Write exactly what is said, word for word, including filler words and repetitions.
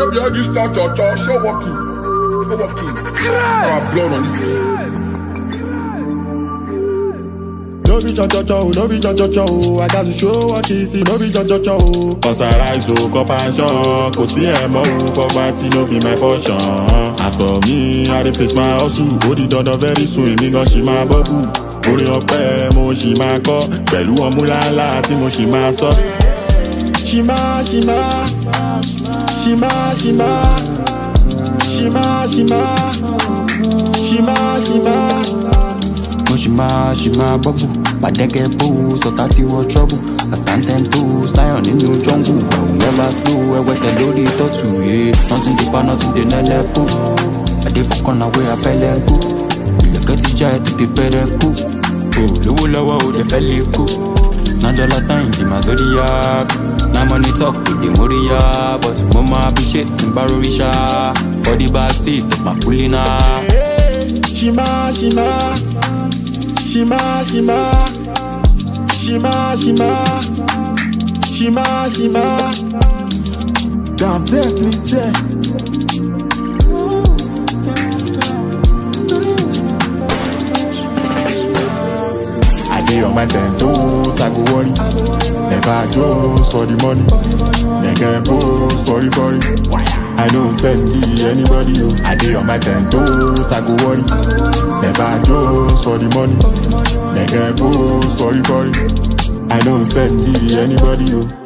no be all this cha cha cha. Show walking, show walking. Ah, blood on this thing. No be cha cha cha, no be cha cha cha. I got to show what you see. No be cha cha cha. Cause I rise so cup and shock. Cause see em oh, poverty no be my portion. As for me, I dey face my hustle. Body done very soon, me gon' she my bubble. Orin ọpẹ́ mo ṣì máa kọ pẹ̀lú ọmúláńlá tí mo ṣì máa sọ. Ṣìmá ṣìmá ṣìmá ṣìmá ṣìmá ṣìmá ṣìmá ṣìmá. Mo ṣì máa ṣì máa bọ́bù pàdégẹ́ bó sọ̀tá tí wọ́n trouble. I stand ten toes lion nínú jungle. I will never slow ẹwẹ́sẹ̀ lórí tọ́tù. Nothing dey pa nothing dey nẹ́lẹ́ kú. I dey for corner where abẹ́lẹ̀ ń kú. Ìlẹ̀kẹ̀ ti já ẹ̀ tètè bẹ̀rẹ̀ kú. Lówó lọ́wọ́ ò lè fẹ́ lè kú. Na dollar sign be my zodiac. Na money talk with the Moria. But mo ma appreciate tí n bá rórí ṣá. For the back seat of my pulling up. Ṣìmá ṣìmá ṣìmá ṣìmá ṣìmá ṣìmá ṣìmá ṣìmá. Danses ní sẹ́. On my ten toes, I go worry. Never just for the money. Nigga post for the for it. I don't send me anybody. I dey on my ten toes, I go worry. Never just for the money. Nigga post for the for it. I don't send me anybody.